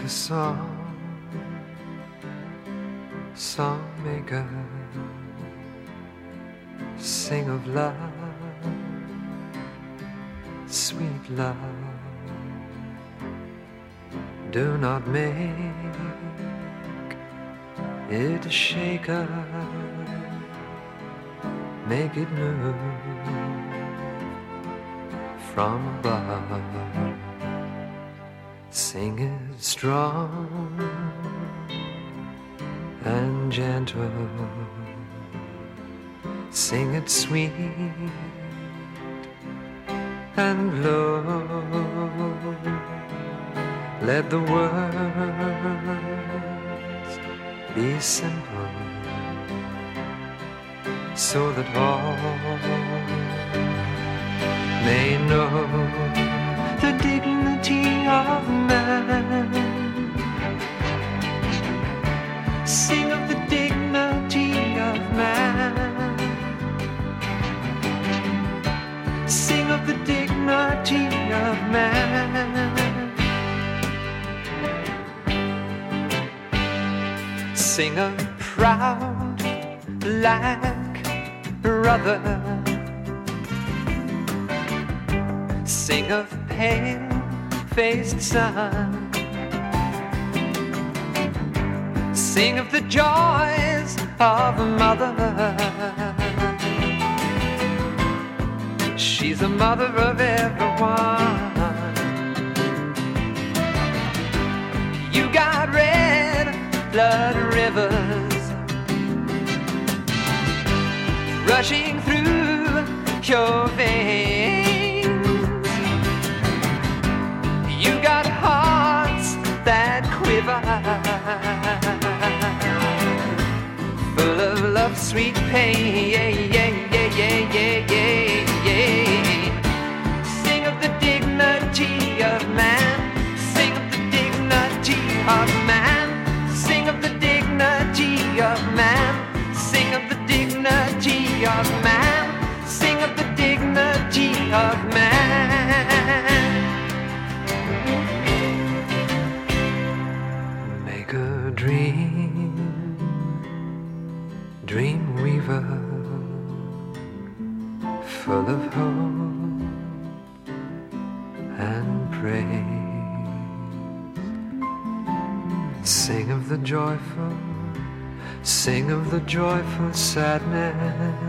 a song maker, sing of love, sweet love. Do not make it a shaker, make it move from above. Sing it strong and gentle, sing it sweet and low. Let the words be simple, so that all may know the dignity of man. Sing of the dignity of man. Sing of the dignity of man. Sing of proud black brother. Sing of pale-faced son. Sing of the joys of a mother. She's a mother of everyone. You got red blood rivers rushing through your veins. You got hearts that quiver, full of love, sweet pain. Sing of the dignity of man. Sing of the dignity of man. Sing of the dignity of man. Sing of the dignity of man. Sing of the dignity of man. Make a dream weaver, full of hope and praise. Sing of the joyful, sing of the joyful sadness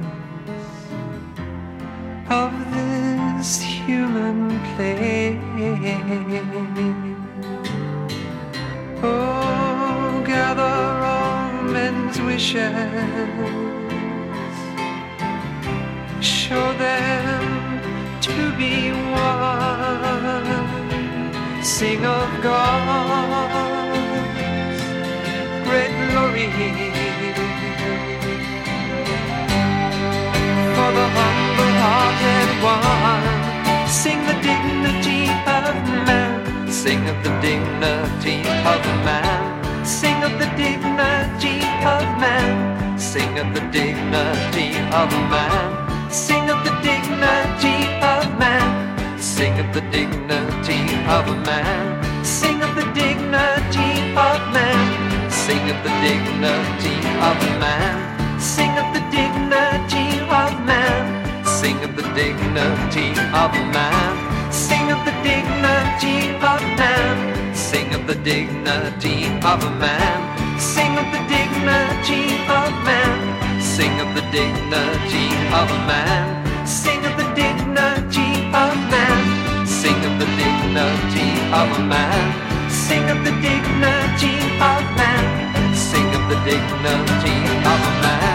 of this human place. Oh, gather all men's wishes, show them to be one. Sing of God's great glory, for the humble-hearted one. Sing the dignity of man. Sing of the dignity of man. Sing of the dignity of man. Sing of the dignity of man. Sing of the dignity of man. Sing of the dignity of man. Sing of the dignity of man. Sing of the dignity of man. Sing of the dignity of man. Sing of the dignity of man. Sing of the dignity of man. Sing of the dignity of man. Sing of the dignity of man. Sing of the dignity of man. Sing of the dignity of man. Sing of the dignity of man. Sing of the dignity of man. Sing of the dignity of man.